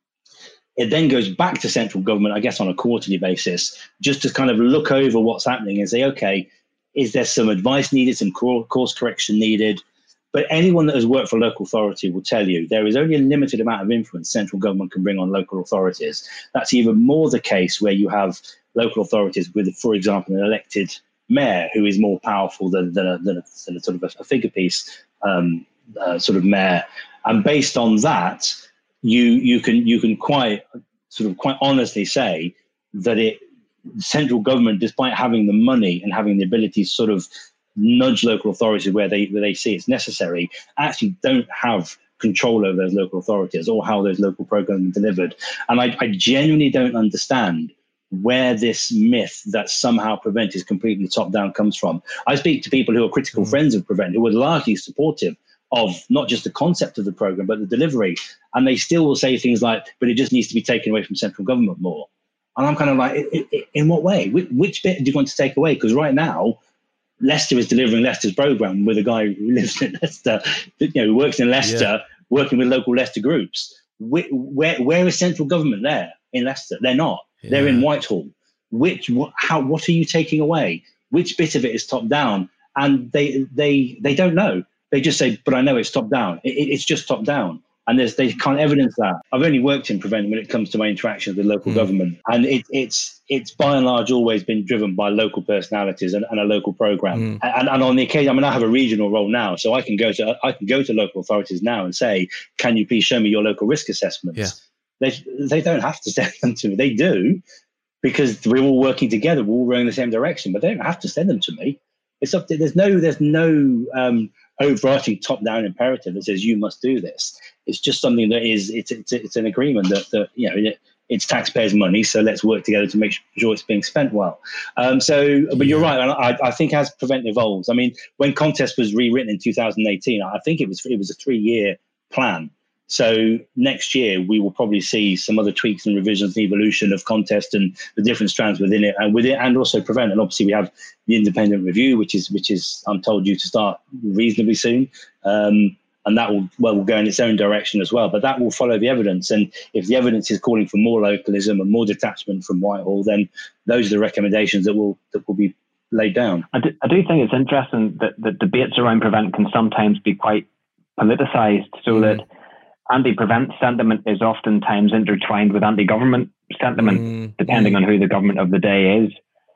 Speaker 6: It then goes back to central government, I guess, on a quarterly basis, just to kind of look over what's happening and say, okay, is there some advice needed, some course correction needed? But anyone that has worked for a local authority will tell you there is only a limited amount of influence central government can bring on local authorities. That's even more the case where you have local authorities with, for example, an elected mayor who is more powerful than, than, a, than, a, than a sort of a, a figure piece um, uh, sort of mayor. And based on that, you you can you can quite sort of quite honestly say that it central government, despite having the money and having the ability to sort of nudge local authorities where they where they see it's necessary, actually don't have control over those local authorities or how those local programs are delivered. And I, I genuinely don't understand where this myth that somehow Prevent is completely top-down comes from. I speak to people who are critical mm. friends of Prevent, who are largely supportive of not just the concept of the program, but the delivery. And they still will say things like, but it just needs to be taken away from central government more. And I'm kind of like, in what way? Which bit do you want to take away? Because right now, Leicester is delivering Leicester's program with a guy who lives in Leicester, you know, who works in Leicester, yeah. working with local Leicester groups. Where, where, where is central government there in Leicester? They're not. Yeah. They're in Whitehall. Which, what, how, what are you taking away? Which bit of it is top down? And they, they, they don't know. They just say, but I know it's top down. It, it's just top down. And there's, they can't evidence that. I've only worked in Prevent when it comes to my interactions with local mm. government. And it, it's it's by and large always been driven by local personalities and, and a local program. Mm. And, and on the occasion, I mean, I have a regional role now, so I can go to I can go to local authorities now and say, can you please show me your local risk assessments?
Speaker 4: Yeah.
Speaker 6: They, they don't have to send them to me. They do, because we're all working together. We're all rowing in the same direction, but they don't have to send them to me. It's up to, there's no, there's no um, overarching top-down imperative that says you must do this. It's just something that is, it's it's, it's an agreement that, that you know, it, it's taxpayers' money, so let's work together to make sure it's being spent well. Um, so, but you're right. I, I think as Prevent evolves, I mean, when Contest was rewritten in two thousand eighteen, I think it was it was a three-year plan. So next year we will probably see some other tweaks and revisions and evolution of Contest and the different strands within it and within and also Prevent. And obviously we have the independent review, which is which is I'm told due to start reasonably soon. Um, and that will well will go in its own direction as well. But that will follow the evidence. And if the evidence is calling for more localism and more detachment from Whitehall, then those are the recommendations that will that will be laid down.
Speaker 5: I do, I do think it's interesting that the debates around Prevent can sometimes be quite politicised, so mm. that anti-Prevent sentiment is oftentimes intertwined with anti-government sentiment, mm, depending mm. on who the government of the day is.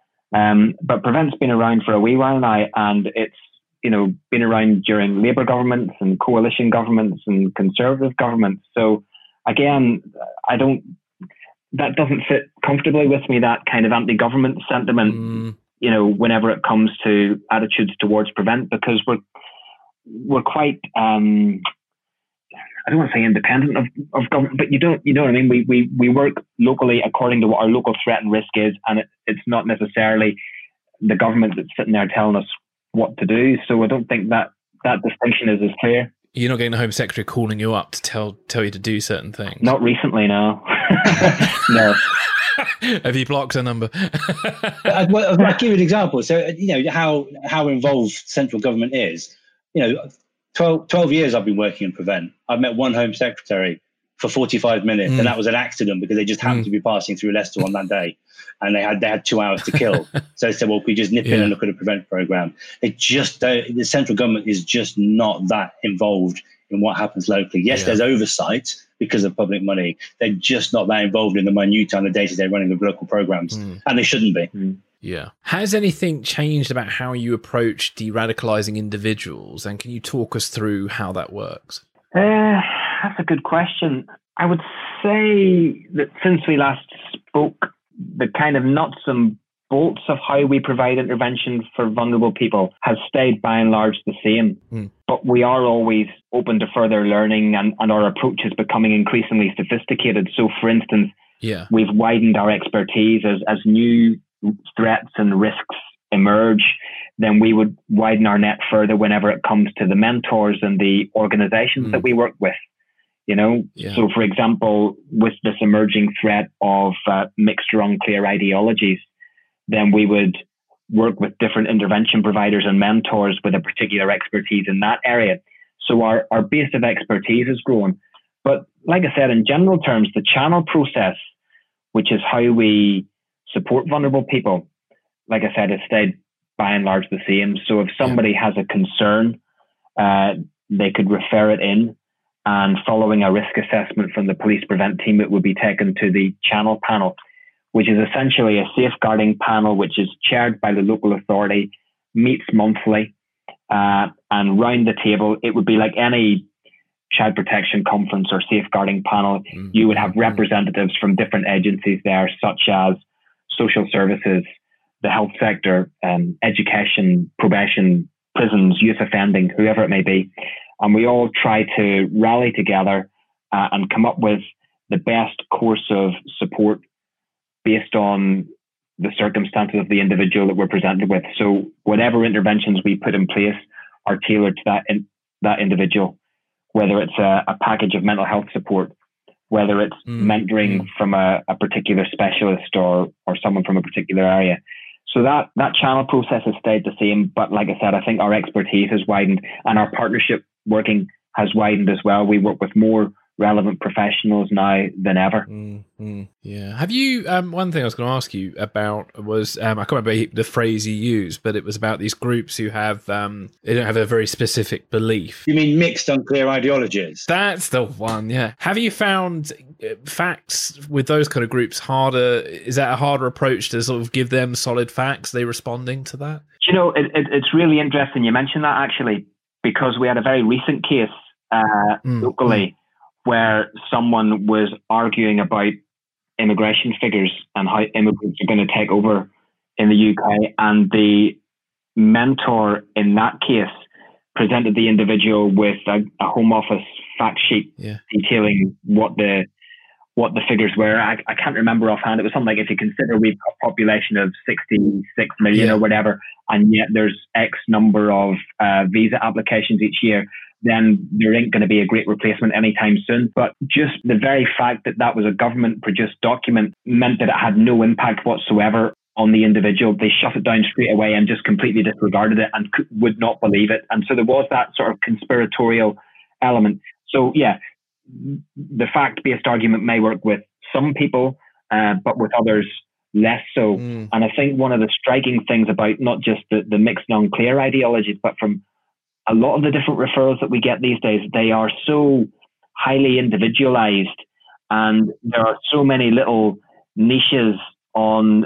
Speaker 5: Um, but Prevent's been around for a wee while now, and it's you know been around during Labour governments and coalition governments and Conservative governments. So again, I don't. That doesn't fit comfortably with me. That kind of anti-government sentiment, mm. you know, whenever it comes to attitudes towards Prevent, because we're we're quite. Um, I don't want to say independent of, of government, but you don't, you know what I mean? We, we, we work locally according to what our local threat and risk is. And it, it's not necessarily the government that's sitting there telling us what to do. So I don't think that that distinction is as clear.
Speaker 4: You're not getting the Home Secretary calling you up to tell, tell you to do certain things.
Speaker 5: Not recently, no. No.
Speaker 4: Have you blocked a number?
Speaker 6: I'll, I'll give you an example. So, you know, how, how involved central government is, you know, twelve, twelve years I've been working in Prevent. I've met one Home Secretary for forty-five minutes, mm. and that was an accident because they just happened mm. to be passing through Leicester on that day, and they had they had two hours to kill. So they said, "Well, we just nip yeah. in and look at a Prevent program." They just don't, the central government is just not that involved in what happens locally. Yes, yeah. there's oversight because of public money. They're just not that involved in the minutiae and the day-to-day running of local programs, mm. and they shouldn't be.
Speaker 5: Mm.
Speaker 4: Yeah. Has anything changed about how you approach de-radicalizing individuals? And can you talk us through how that works?
Speaker 5: Uh, that's a good question. I would say that since we last spoke, the kind of nuts and bolts of how we provide intervention for vulnerable people has stayed by and large the same. Mm. But we are always open to further learning, and, and our approach is becoming increasingly sophisticated. So, for instance,
Speaker 4: yeah.
Speaker 5: we've widened our expertise as, as new threats and risks emerge, then we would widen our net further whenever it comes to the mentors and the organizations mm. that we work with. You know,
Speaker 4: yeah.
Speaker 5: so for example, with this emerging threat of uh, mixed or unclear ideologies, then we would work with different intervention providers and mentors with a particular expertise in that area. So our, our base of expertise is growing. But like I said, in general terms, the channel process, which is how we support vulnerable people, like I said, has stayed by and large the same. So if somebody yeah. has a concern, uh, they could refer it in, and following a risk assessment from the police prevent team, it would be taken to the channel panel, which is essentially a safeguarding panel, which is chaired by the local authority, meets monthly, uh, and round the table, it would be like any child protection conference or safeguarding panel. Mm-hmm. You would have representatives from different agencies there, such as social services, the health sector, um, education, probation, prisons, youth offending, whoever it may be. And we all try to rally together uh, and come up with the best course of support based on the circumstances of the individual that we're presented with. So whatever interventions we put in place are tailored to that in, that individual, whether it's a, a package of mental health support, whether it's mm. mentoring mm. from a, a particular specialist or or someone from a particular area. So that, that channel process has stayed the same. But like I said, I think our expertise has widened and our partnership working has widened as well. We work with more relevant professionals now than ever.
Speaker 4: Mm-hmm. Yeah. Have you, um, one thing I was going to ask you about was, um, I can't remember the phrase you used, but it was about these groups who have, um, they don't have a very specific belief.
Speaker 6: You mean mixed, unclear ideologies?
Speaker 4: That's the one, yeah. Have you found facts with those kind of groups harder? Is that a harder approach to sort of give them solid facts? Are they responding to that?
Speaker 5: You know, it, it, it's really interesting you mentioned that, actually, because we had a very recent case uh, mm. locally mm. where someone was arguing about immigration figures and how immigrants are going to take over in the U K. And the mentor in that case presented the individual with a, a Home Office fact sheet yeah. detailing what the what the figures were. I, I can't remember offhand. It was something like, if you consider we've got a population of sixty-six million yeah. or whatever, and yet there's X number of uh, visa applications each year, then there ain't going to be a great replacement anytime soon. But just the very fact that that was a government-produced document meant that it had no impact whatsoever on the individual. They shut it down straight away and just completely disregarded it and could, would not believe it. And so there was that sort of conspiratorial element. So yeah, the fact-based argument may work with some people, uh, but with others less so. Mm. And I think one of the striking things about not just the, the mixed and unclear ideologies, but from a lot of the different referrals that we get these days, they are so highly individualized, and there are so many little niches on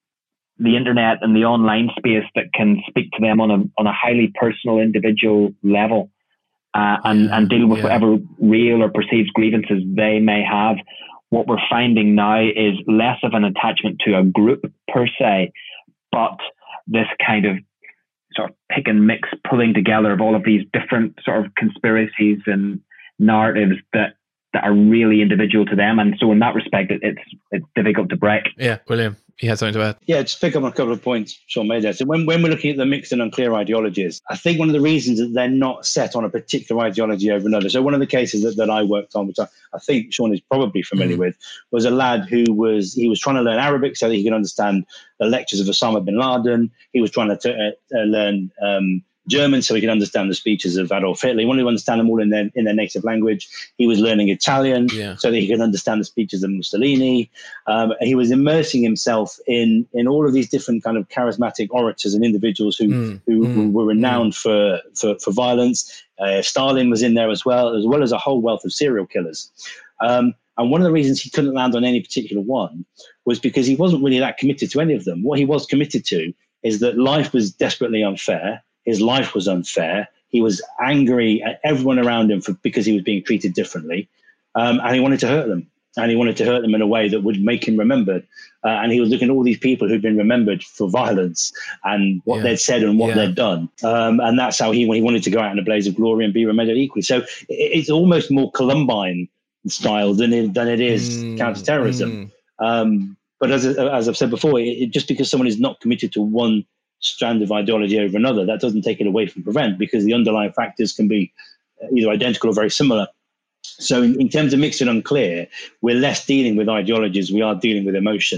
Speaker 5: the internet and the online space that can speak to them on a on a highly personal, individual level, uh, and and deal with yeah. whatever real or perceived grievances they may have. What we're finding now is less of an attachment to a group per se, but this kind of sort of pick and mix, pulling together of all of these different sort of conspiracies and narratives that that are really individual to them. And so in that respect, it, it's it's difficult to break.
Speaker 4: Yeah, William, you had something to add?
Speaker 6: Yeah, just pick up on a couple of points Sean made there. So when, when we're looking at the mixed and unclear ideologies, I think one of the reasons that they're not set on a particular ideology over another. So one of the cases that, that I worked on, which I, I think Sean is probably familiar mm. with, was a lad who was, he was trying to learn Arabic so that he could understand the lectures of Osama bin Laden. He was trying to t- uh, learn um, German so he could understand the speeches of Adolf Hitler. He wanted to understand them all in their in their native language. He was learning Italian yeah. so that he could understand the speeches of Mussolini. Um, he was immersing himself in in all of these different kind of charismatic orators and individuals who mm. who, mm. who were renowned mm. for, for for violence. Uh, Stalin was in there as well, as well as a whole wealth of serial killers. Um, and one of the reasons he couldn't land on any particular one was because he wasn't really that committed to any of them. What he was committed to is that life was desperately unfair. His life was unfair. He was angry at everyone around him for, because he was being treated differently. Um, and he wanted to hurt them. And he wanted to hurt them in a way that would make him remembered. Uh, and he was looking at all these people who'd been remembered for violence and what yeah. they'd said and what yeah. they'd done. Um, and that's how he, when he wanted to go out in a blaze of glory and be remembered equally. So it, it's almost more Columbine style than it, than it is mm, counterterrorism. Mm. Um, but as, as I've said before, it, it, just because someone is not committed to one strand of ideology over another, that doesn't take it away from Prevent, because the underlying factors can be either identical or very similar. So in, in terms of mixed and unclear, we're less dealing with ideologies, we are dealing with emotion.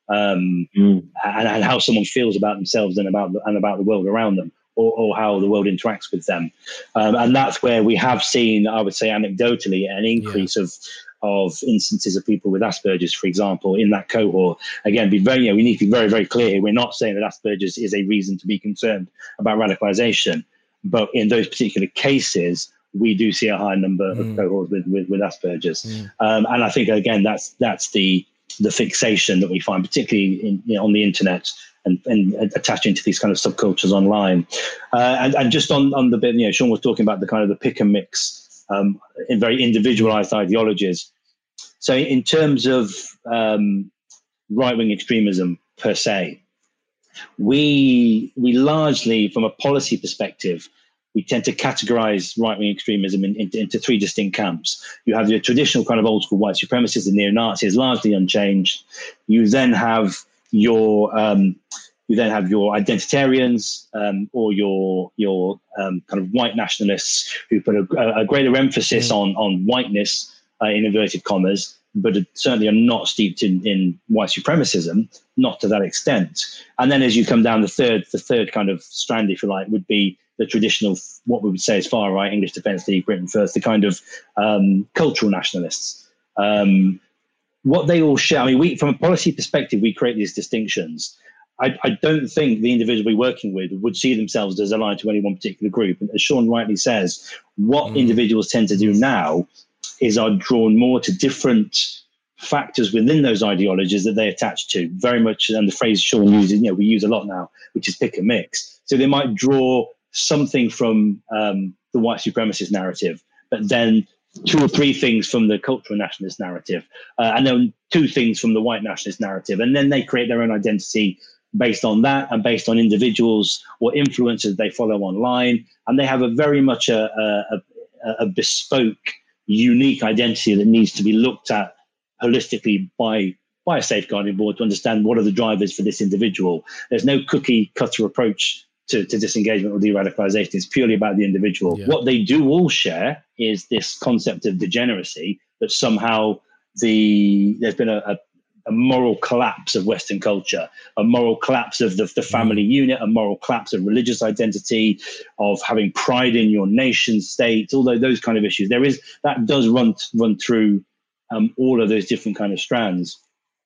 Speaker 6: um,
Speaker 5: mm.
Speaker 6: and, and how someone feels about themselves and about the, and about the world around them, or, or how the world interacts with them. Um, and that's where we have seen, I would say, anecdotally, an increase yeah. of of instances of people with Asperger's, for example, in that cohort. Again, be very, you know, we need to be very, very clear here. We're not saying that Asperger's is a reason to be concerned about radicalization, but in those particular cases, we do see a high number mm. of cohorts with, with, with Asperger's. Mm. Um, and I think, again, that's that's the the fixation that we find, particularly in, you know, on the internet and, and attaching to these kind of subcultures online. Uh, and, and just on, on the bit, you know, Sean was talking about the kind of the pick and mix um, in very individualized ideologies. So in terms of um, right-wing extremism per se, we we largely, from a policy perspective, we tend to categorize right-wing extremism in, in, into three distinct camps. You have your traditional kind of old-school white supremacists and neo-Nazis, largely unchanged. You then have your um, you then have your identitarians um, or your your um, kind of white nationalists who put a, a greater emphasis mm. on on whiteness uh, in inverted commas, but certainly are not steeped in, in white supremacism, not to that extent. And then as you come down the third, the third kind of strand, if you like, would be the traditional, what we would say is far right, English Defence League, Britain First, the kind of um, cultural nationalists. Um, what they all share, I mean, we, from a policy perspective, we create these distinctions. I, I don't think the individual we're working with would see themselves as aligned to any one particular group. And as Sean rightly says, what mm. individuals tend to do now is are drawn more to different factors within those ideologies that they attach to, very much, and the phrase Sean uses, you know, we use a lot now, which is pick and mix. So they might draw something from um, the white supremacist narrative, but then two or three things from the cultural nationalist narrative, uh, and then two things from the white nationalist narrative. And then they create their own identity based on that and based on individuals or influencers they follow online. And they have a very much a, a, a bespoke, unique identity that needs to be looked at holistically by by a safeguarding board to understand what are the drivers for this individual. There's no cookie cutter approach to, to disengagement or de-radicalization. It's purely about the individual. Yeah. What they do all share is this concept of degeneracy, that somehow the there's been a, a, a moral collapse of Western culture, a moral collapse of the, the family mm. unit, a moral collapse of religious identity, of having pride in your nation state, all those kind of issues. There is, that does run run through um, all of those different kind of strands.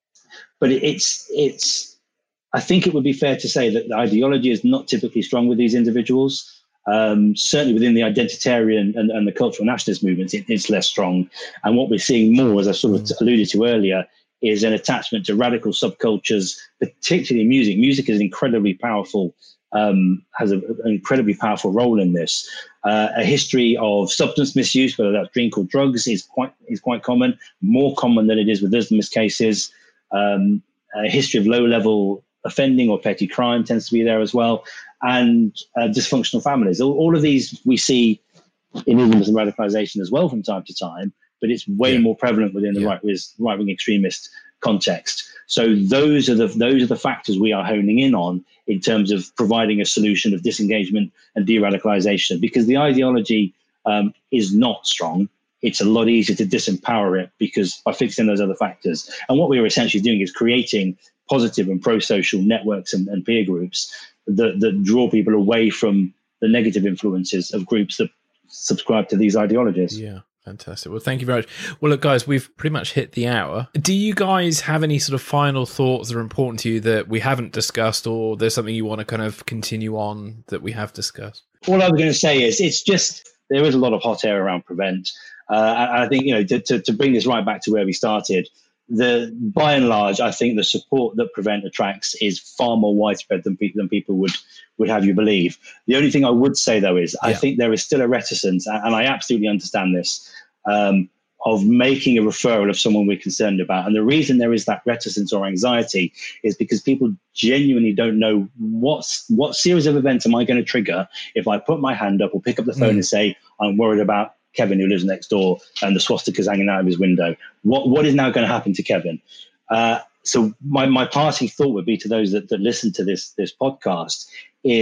Speaker 6: But it, it's it's I think it would be fair to say that the ideology is not typically strong with these individuals. Um, certainly within the identitarian and, and the cultural nationalist movements, it, it's less strong. And what we're seeing more, as I sort of alluded to earlier, is an attachment to radical subcultures, particularly music. Music is incredibly powerful, um, has a, an incredibly powerful role in this. Uh, a history of substance misuse, whether that's drink or drugs, is quite is quite common, more common than it is with Islamist cases. Um, a history of low-level offending or petty crime tends to be there as well, and uh, dysfunctional families. All, all of these we see in Islamism and radicalization as well from time to time, but it's way yeah. more prevalent within the yeah. right right-wing extremist context. So those are the those are the factors we are honing in on in terms of providing a solution of disengagement and de-radicalization, because the ideology um, is not strong. It's a lot easier to disempower it because by fixing those other factors. And what we are essentially doing is creating positive and pro-social networks and, and peer groups that, that draw people away from the negative influences of groups that subscribe to these ideologies.
Speaker 4: Yeah, fantastic. Well, thank you very much. Well, look, guys, we've pretty much hit the hour. Do you guys have any sort of final thoughts that are important to you that we haven't discussed, or there's something you want to kind of continue on that we have discussed?
Speaker 6: All I was going to say is it's just, there is a lot of hot air around Prevent. Uh, and I think, you know, to, to, to bring this right back to where we started, the by and large, I think the support that Prevent attracts is far more widespread than people than people would would have you believe. The only thing I would say, though, is yeah. I think there is still a reticence, and I absolutely understand this, um, of making a referral of someone we're concerned about. And the reason there is that reticence or anxiety is because people genuinely don't know what's, what series of events am I going to trigger if I put my hand up or pick up the phone mm. and say, I'm worried about Kevin, who lives next door, and the swastika's hanging out of his window. What what is now going to happen to Kevin? Uh, so my, my parting thought would be to those that, that listen to this this podcast is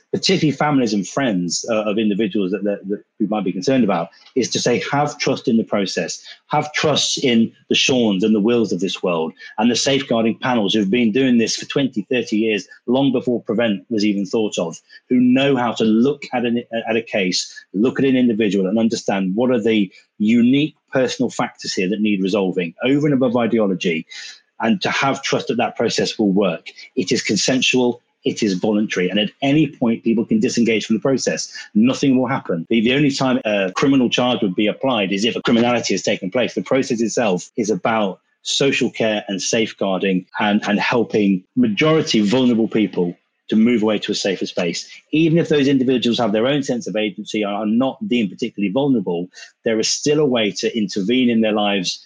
Speaker 6: particularly families and friends uh, of individuals that, that, that we might be concerned about, is to say, have trust in the process, have trust in the Seans and the Wills of this world and the safeguarding panels who've been doing this for twenty, thirty years, long before Prevent was even thought of, who know how to look at, an, at a case, look at an individual and understand what are the unique personal factors here that need resolving over and above ideology, and to have trust that that process will work. It is consensual. It is voluntary. And at any point, people can disengage from the process. Nothing will happen. The, the only time a criminal charge would be applied is if a criminality has taken place. The process itself is about social care and safeguarding and, and helping majority vulnerable people to move away to a safer space. Even if those individuals have their own sense of agency, are not deemed particularly vulnerable, there is still a way to intervene in their lives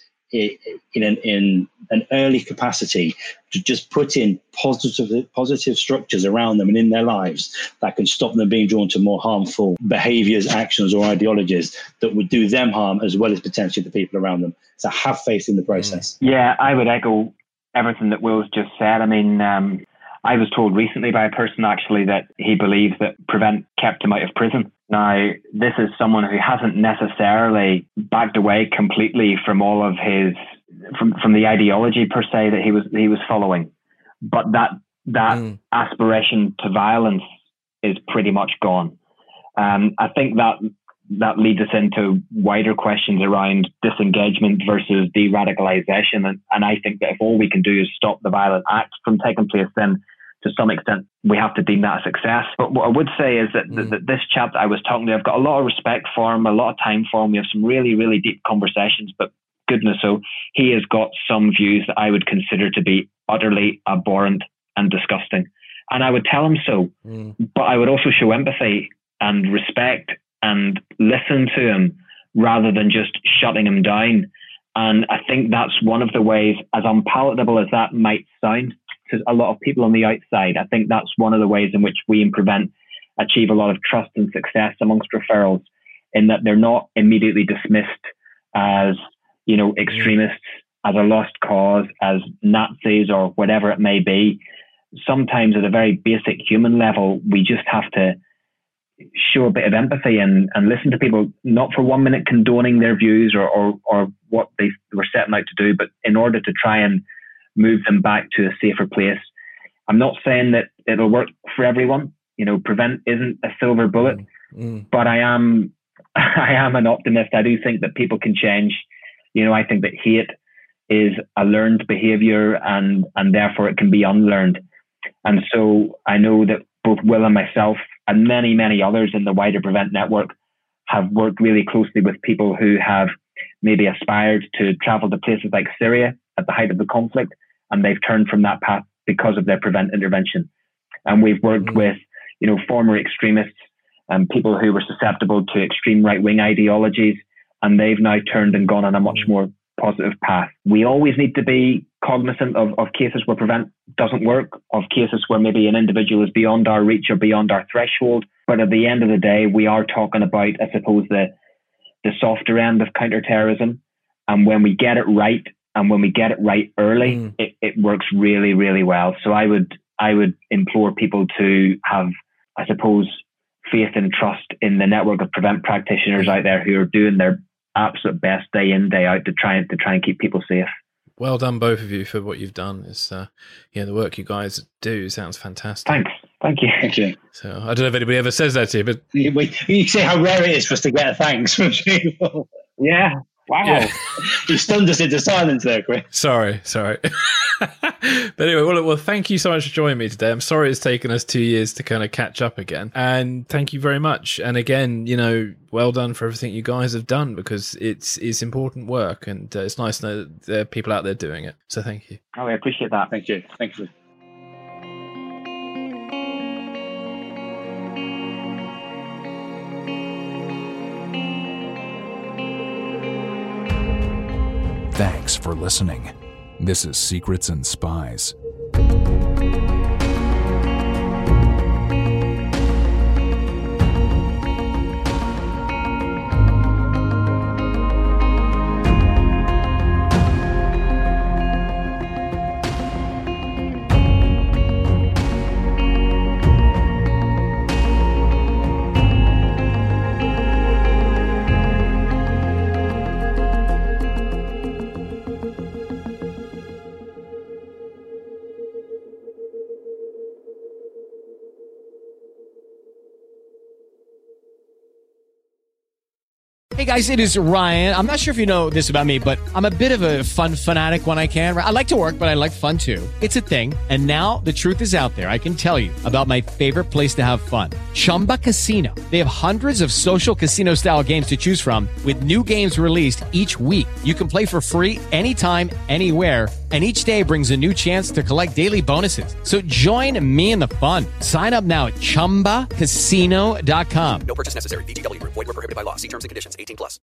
Speaker 6: in an, in an early capacity to just put in positive positive structures around them and in their lives that can stop them being drawn to more harmful behaviors, actions, or ideologies that would do them harm as well as potentially the people around them. So have faith in the process.
Speaker 5: Yeah, I would echo everything that Will's just said. I mean, um, I was told recently by a person actually that he believes that Prevent kept him out of prison. Now, this is someone who hasn't necessarily backed away completely from all of his, from, from the ideology per se that he was he was following, but that that mm. aspiration to violence is pretty much gone. Um, I think that that leads us into wider questions around disengagement versus de-radicalization, and, and I think that if all we can do is stop the violent acts from taking place, then to some extent, we have to deem that a success. But what I would say is that, mm. that this chap that I was talking to, I've got a lot of respect for him, a lot of time for him. We have some really, really deep conversations, but goodness, so he has got some views that I would consider to be utterly abhorrent and disgusting. And I would tell him so, mm. but I would also show empathy and respect and listen to him rather than just shutting him down. And I think that's one of the ways, as unpalatable as that might sound to a lot of people on the outside, I think that's one of the ways in which we in Prevent achieve a lot of trust and success amongst referrals, in that they're not immediately dismissed as, you know, extremists, as a lost cause, as Nazis or whatever it may be. Sometimes at a very basic human level, we just have to show a bit of empathy and, and listen to people, not for one minute condoning their views or, or, or what they were setting out to do, but in order to try and move them back to a safer place. I'm not saying that it'll work for everyone. You know, Prevent isn't a silver bullet, mm. but I am, I am an optimist. I do think that people can change. You know, I think that hate is a learned behavior, and, and therefore it can be unlearned. And so I know that both Will and myself and many, many others in the wider Prevent network have worked really closely with people who have maybe aspired to travel to places like Syria at the height of the conflict, and they've turned from that path because of their Prevent intervention. And we've worked mm-hmm. with, you know, former extremists and people who were susceptible to extreme right-wing ideologies, and they've now turned and gone on a much more positive path. We always need to be cognizant of, of cases where Prevent doesn't work, of cases where maybe an individual is beyond our reach or beyond our threshold. But at the end of the day, we are talking about, I suppose, the the softer end of counterterrorism. And when we get it right, and when we get it right early, mm. it, it works really, really well. So I would I would implore people to have, I suppose, faith and trust in the network of Prevent practitioners out there who are doing their absolute best day in, day out to try and to try and keep people safe.
Speaker 4: Well done, both of you, for what you've done. It's uh, yeah, the work you guys do sounds fantastic.
Speaker 5: Thanks, thank you,
Speaker 6: thank you.
Speaker 4: So I don't know if anybody ever says that to you, but
Speaker 6: you, you see how rare it is for us to get a thanks from people.
Speaker 5: Yeah. Wow. Yeah.
Speaker 6: You stunned us into silence there, Chris.
Speaker 4: Sorry, sorry. But anyway, well, well, thank you so much for joining me today. I'm sorry it's taken us two years to kind of catch up again. And thank you very much. And again, you know, well done for everything you guys have done, because it's it's important work, and uh, it's nice to know that there are people out there doing it. So thank you.
Speaker 5: Oh, I appreciate that.
Speaker 6: Thank you. Thank you.
Speaker 3: Thanks for listening. This is Secrets and Spies.
Speaker 7: Hey guys, it is Ryan. I'm not sure if you know this about me, but I'm a bit of a fun fanatic when I can. I like to work, but I like fun too. It's a thing. And now the truth is out there. I can tell you about my favorite place to have fun. Chumba Casino. They have hundreds of social casino style games to choose from with new games released each week. You can play for free anytime, anywhere. And each day brings a new chance to collect daily bonuses. So join me in the fun. Sign up now at chumba casino dot com.
Speaker 8: No purchase necessary. V G W Group. Void where prohibited by law. See terms and conditions. eighteen plus.